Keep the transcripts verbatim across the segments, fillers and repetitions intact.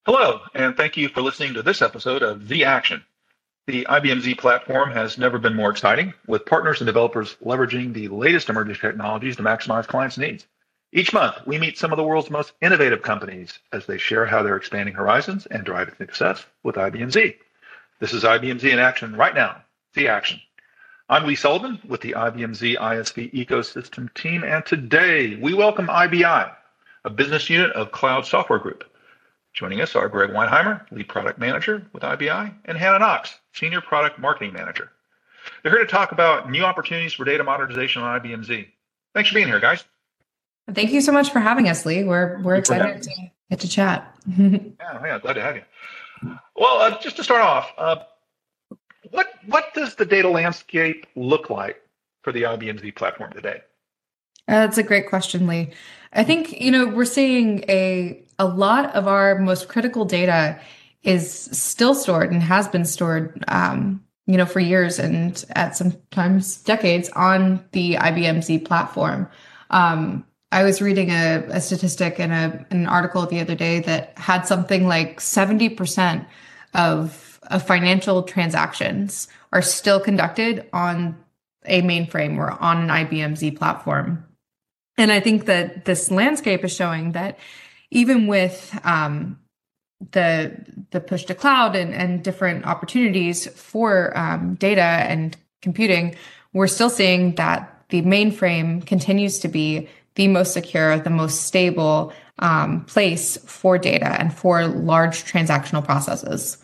Hello, and thank you for listening to this episode of Z-Action. The I B M Z platform has never been more exciting, with partners and developers leveraging the latest emerging technologies to maximize clients' needs. Each month, we meet some of the world's most innovative companies as they share how they're expanding horizons and driving success with I B M Z. This is I B M Z in action right now, Z-Action. I'm Lee Sullivan with the I B M Z I S V ecosystem team, and today we welcome I B I, a business unit of Cloud Software Group. Joining us are Greg Weinheimer, Lead Product Manager with I B I, and Hannah Knox, Senior Product Marketing Manager. They're here to talk about new opportunities for data modernization on I B M Z. Thanks for being here, guys. Thank you so much for having us, Lee. We're we're excited to get to chat. yeah, yeah, glad to have you. Well, uh, just to start off, uh, what what does the data landscape look like for the I B M Z platform today? Uh, that's a great question, Lee. I think, you know, we're seeing a a lot of our most critical data is still stored and has been stored, um, you know, for years and at sometimes decades on the I B M Z platform. Um, I was reading a, a statistic in, a, in an article the other day that had something like seventy percent of, of financial transactions are still conducted on a mainframe or on an I B M Z platform. And I think that this landscape is showing that even with um, the the push to cloud and, and different opportunities for um, data and computing, we're still seeing that the mainframe continues to be the most secure, the most stable um, place for data and for large transactional processes.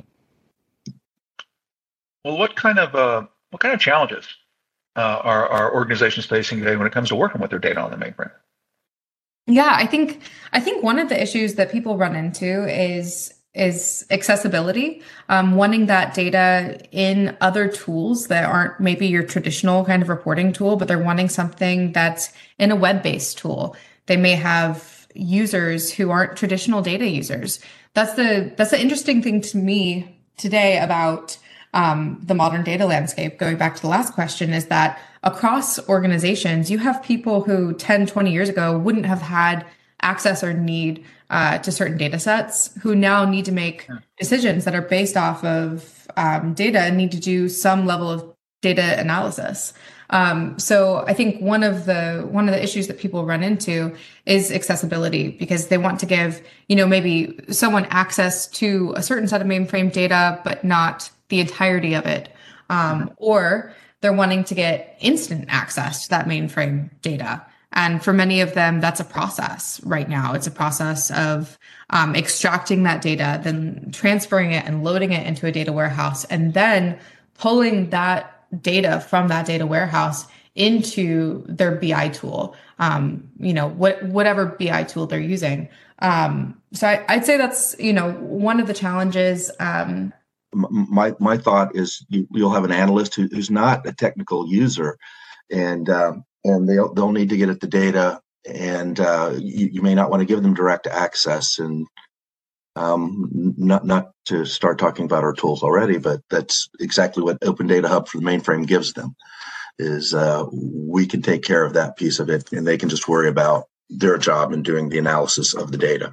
Well, what kind of uh, what kind of challenges uh, are are organizations facing today when it comes to working with their data on the mainframe? Yeah, I think I think one of the issues that people run into is is accessibility, um, wanting that data in other tools that aren't maybe your traditional kind of reporting tool, but they're wanting something that's in a web-based tool. They may have users who aren't traditional data users. That's the that's the interesting thing to me today about um, the modern data landscape, going back to the last question, is that across organizations, you have people who ten, twenty years ago wouldn't have had access or need uh, to certain data sets, who now need to make decisions that are based off of um, data and need to do some level of data analysis. Um, so I think one of the one of the issues that people run into is accessibility, because they want to give, you know, maybe someone access to a certain set of mainframe data, but not the entirety of it. Um, or they're wanting to get instant access to that mainframe data. And for many of them, that's a process right now. It's a process of um, extracting that data, then transferring it and loading it into a data warehouse, and then pulling that data from that data warehouse into their B I tool, um, you know, what, whatever B I tool they're using. Um, so I, I'd say that's, you know, one of the challenges. Um, My my thought is you, you'll have an analyst who, who's not a technical user, and um, and they'll they'll need to get at the data, and uh, you, you may not want to give them direct access. And um, not not to start talking about our tools already, but that's exactly what Open Data Hub for the mainframe gives them. Is uh, we can take care of that piece of it, and they can just worry about their job in doing the analysis of the data.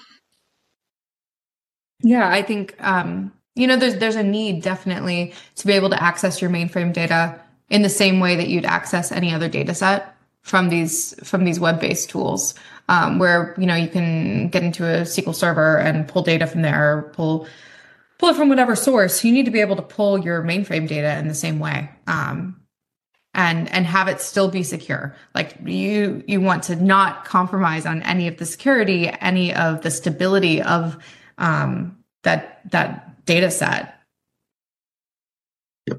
Yeah, I think. Um... You know, there's there's a need definitely to be able to access your mainframe data in the same way that you'd access any other data set from these from these web-based tools, um, where, you know, you can get into a S Q L Server and pull data from there, or pull pull it from whatever source. You need to be able to pull your mainframe data in the same way, um, and and have it still be secure. Like you you want to not compromise on any of the security, any of the stability of um, that that. data set. Yep.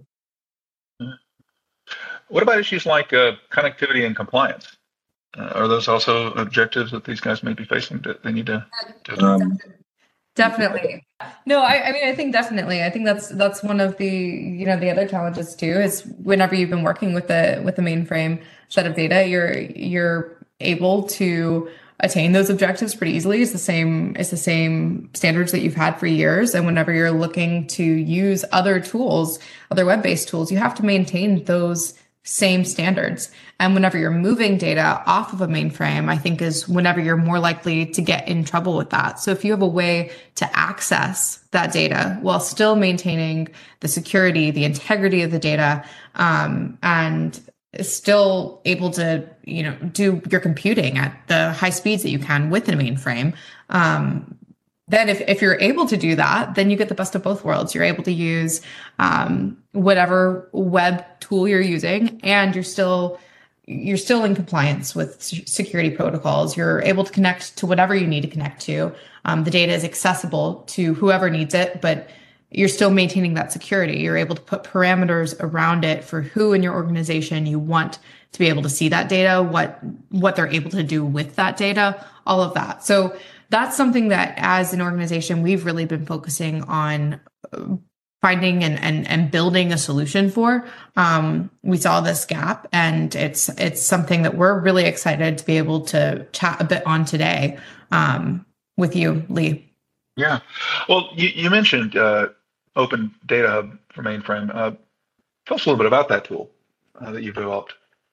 What about issues like uh, connectivity and compliance? Uh, are those also objectives that these guys may be facing that they need to? to um, definitely. No, I, I mean, I think definitely. I think that's that's one of the you know the other challenges too. Is whenever you've been working with the with the mainframe set of data, you're you're able to attain those objectives pretty easily. It's the same, it's the same standards that you've had for years. And whenever you're looking to use other tools, other web-based tools, you have to maintain those same standards. And whenever you're moving data off of a mainframe, I think is whenever you're more likely to get in trouble with that. So if you have a way to access that data while still maintaining the security, the integrity of the data, um, and still able to, you know, do your computing at the high speeds that you can with a mainframe, um, then if, if you're able to do that, then you get the best of both worlds. You're able to use um, whatever web tool you're using, and you're still you're still in compliance with security protocols. You're able to connect to whatever you need to connect to. Um, the data is accessible to whoever needs it, but you're still maintaining that security. You're able to put parameters around it for who in your organization you want to be able to see that data, what what they're able to do with that data, all of that. So that's something that as an organization, we've really been focusing on finding and and, and building a solution for. Um, we saw this gap, and it's it's something that we're really excited to be able to chat a bit on today um, with you, Lee. Yeah. Well, you, you mentioned uh, Open Data Hub for Mainframe. Uh, tell us a little bit about that tool uh, that you've developed.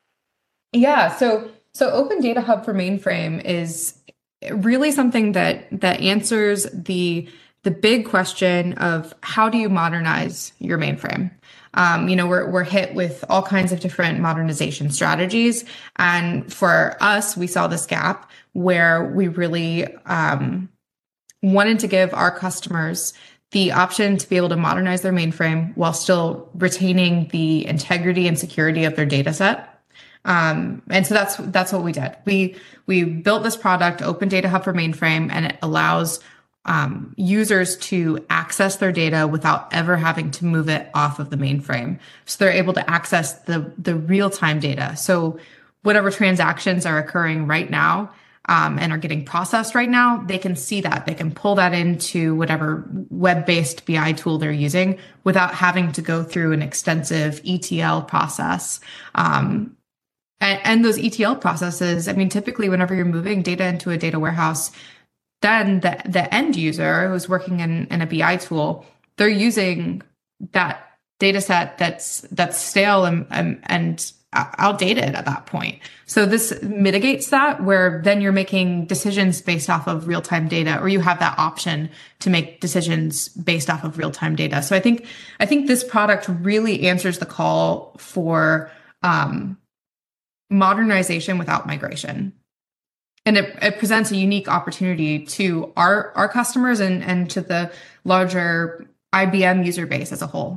Yeah. So so Open Data Hub for Mainframe is really something that that answers the the big question of how do you modernize your mainframe? Um, you know, we're we're hit with all kinds of different modernization strategies, and for us, we saw this gap where we really um, wanted to give our customers the option to be able to modernize their mainframe while still retaining the integrity and security of their data set. Um, and so that's that's what we did. We we built this product, Open Data Hub for Mainframe, and it allows um, users to access their data without ever having to move it off of the mainframe. So they're able to access the the real-time data. So whatever transactions are occurring right now um, and are getting processed right now, they can see that. They can pull that into whatever web-based B I tool they're using without having to go through an extensive E T L process. Um, And, and those E T L processes, I mean, typically whenever you're moving data into a data warehouse, then the, the end user who's working in, in a B I tool, they're using that data set that's that's stale and, and, and outdated at that point. So this mitigates that, where then you're making decisions based off of real-time data, or you have that option to make decisions based off of real-time data. So I think I think this product really answers the call for um, modernization without migration. And it, it presents a unique opportunity to our, our customers and, and to the larger I B M user base as a whole.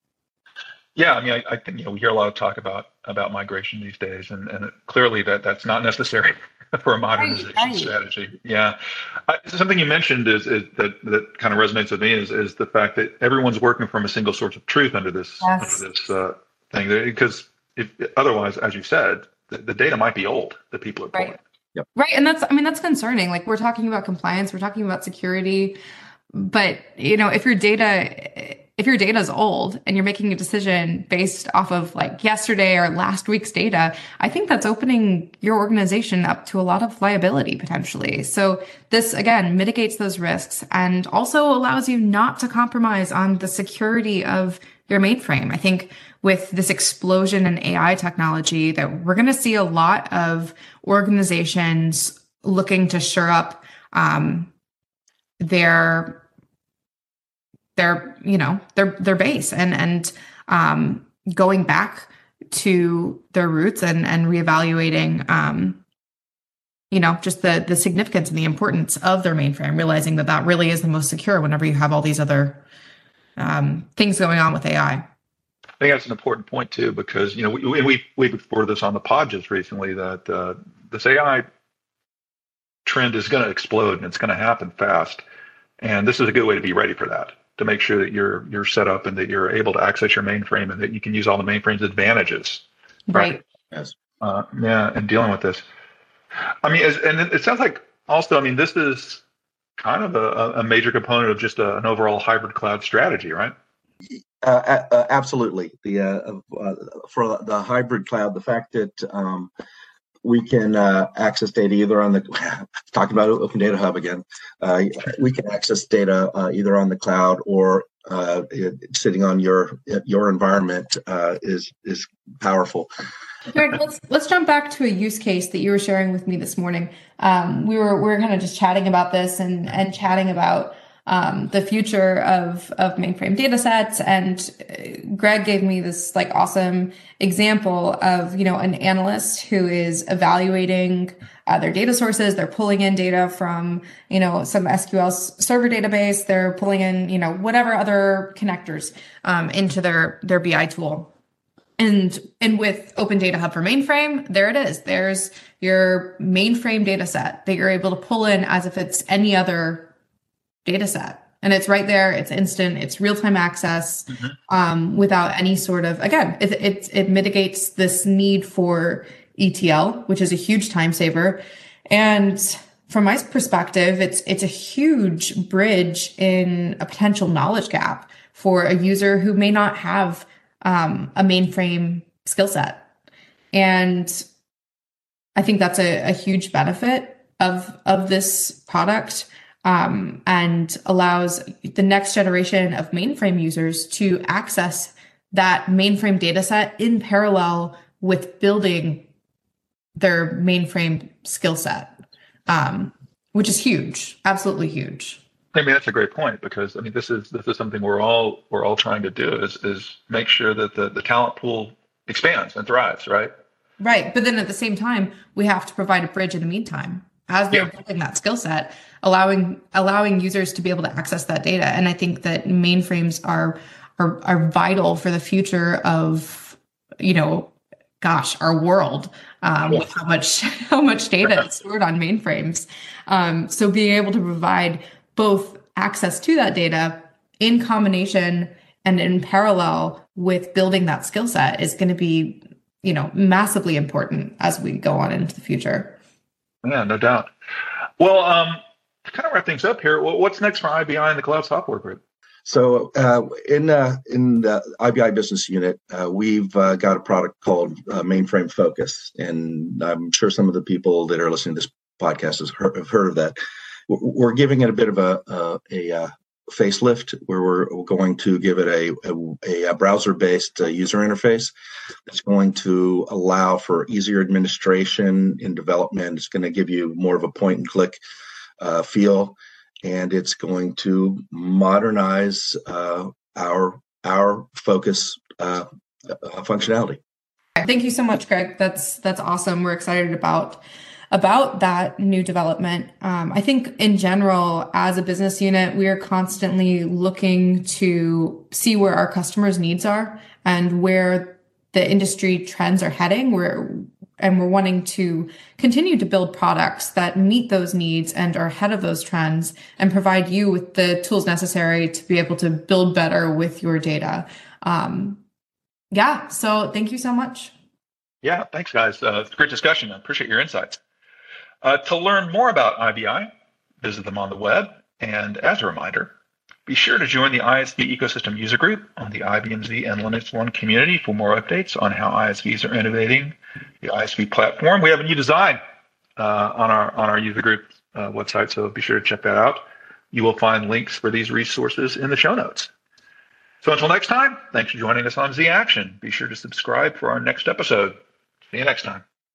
Yeah, I mean, I, I think you know we hear a lot of talk about about migration these days, and, and clearly that that's not necessary for a modernization right, right. strategy. Yeah, I, something you mentioned is, is that that kind of resonates with me is is the fact that everyone's working from a single source of truth under this yes. under this uh, thing, because if, otherwise, as you said, the, the data might be old that people are pulling. Right. Yep. Right, and that's I mean that's concerning. Like, we're talking about compliance, we're talking about security, but you know if your data. If your data is old and you're making a decision based off of like yesterday or last week's data, I think that's opening your organization up to a lot of liability potentially. So this, again, mitigates those risks and also allows you not to compromise on the security of your mainframe. I think with this explosion in A I technology that we're going to see a lot of organizations looking to shore up um, their their, you know, their, their base and, and, um, going back to their roots and, and reevaluating, um, you know, just the, the significance and the importance of their mainframe, realizing that that really is the most secure whenever you have all these other, um, things going on with A I. I think that's an important point too, because, you know, we, we, we've reported this on the pod just recently that, uh, this A I trend is going to explode and it's going to happen fast. And this is a good way to be ready for that, to make sure that you're you're set up and that you're able to access your mainframe and that you can use all the mainframe's advantages. Right. right? Yes. Uh, yeah, and dealing with this. I mean, as, and it, it sounds like also, I mean, this is kind of a, a major component of just a, an overall hybrid cloud strategy, right? Uh, uh, absolutely. The uh, uh, for the hybrid cloud, the fact that um, we can uh, access data either on the, talking about Open Data Hub again, uh, we can access data uh, either on the cloud or uh, sitting on your your environment uh, is is powerful. Greg, let's let's jump back to a use case that you were sharing with me this morning. Um, we were we were kind of just chatting about this and and chatting about um, the future of of mainframe data sets. And Greg gave me this like awesome example of, you know, an analyst who is evaluating uh, their data sources. They're pulling in data from, you know, some S Q L server database. They're pulling in, you know, whatever other connectors um, into their their B I tool. And and with Open Data Hub for Mainframe, there it is. There's your mainframe data set that you're able to pull in as if it's any other data set. And it's right there. It's instant. It's real-time access mm-hmm. um, without any sort of, again, it, it, it mitigates this need for E T L, which is a huge time saver. And from my perspective, it's it's a huge bridge in a potential knowledge gap for a user who may not have um, a mainframe skill set. And I think that's a, a huge benefit of, of this product, um, and allows the next generation of mainframe users to access that mainframe data set in parallel with building their mainframe skill set, um, which is huge, absolutely huge. I mean, that's a great point, because I mean, this is this is something we're all we're all trying to do is is make sure that the, the talent pool expands and thrives, right? Right. But then at the same time, we have to provide a bridge in the meantime as they're yeah. building that skill set, allowing allowing users to be able to access that data. And I think that mainframes are are are vital for the future of, you know, gosh, our world, um, with how much how much data is stored on mainframes. Um, so being able to provide both access to that data in combination and in parallel with building that skill set is going to be, you know, massively important as we go on into the future. Yeah, no doubt. Well, um, to kind of wrap things up here, what's next for I B I and the Cloud Software Group? So uh, in uh, in the I B I business unit, uh, we've uh, got a product called uh, Mainframe Focus, and I'm sure some of the people that are listening to this podcast has heard, have heard of that. We're giving it a bit of a a, a, a facelift, where we're going to give it a a, a browser-based uh, user interface that's going to allow for easier administration in development. It's going to give you more of a point-and-click uh, feel. And it's going to modernize uh, our our focus uh, functionality. Thank you so much, Greg. That's that's awesome. We're excited about about that new development. Um, I think in general, as a business unit, we are constantly looking to see where our customers' needs are and where the industry trends are heading. We're And we're wanting to continue to build products that meet those needs and are ahead of those trends and provide you with the tools necessary to be able to build better with your data. Um, yeah, so thank you so much. Yeah, thanks, guys. Uh, it's a great discussion. I appreciate your insights. Uh, to learn more about I B I, visit them on the web. And as a reminder, be sure to join the I S V Ecosystem User Group on the I B M Z and Linux One community for more updates on how I S Vs are innovating the I S V platform. We have a new design uh, on our on our user group uh, website, so be sure to check that out. You will find links for these resources in the show notes. So until next time, thanks for joining us on Z Action. Be sure to subscribe for our next episode. See you next time.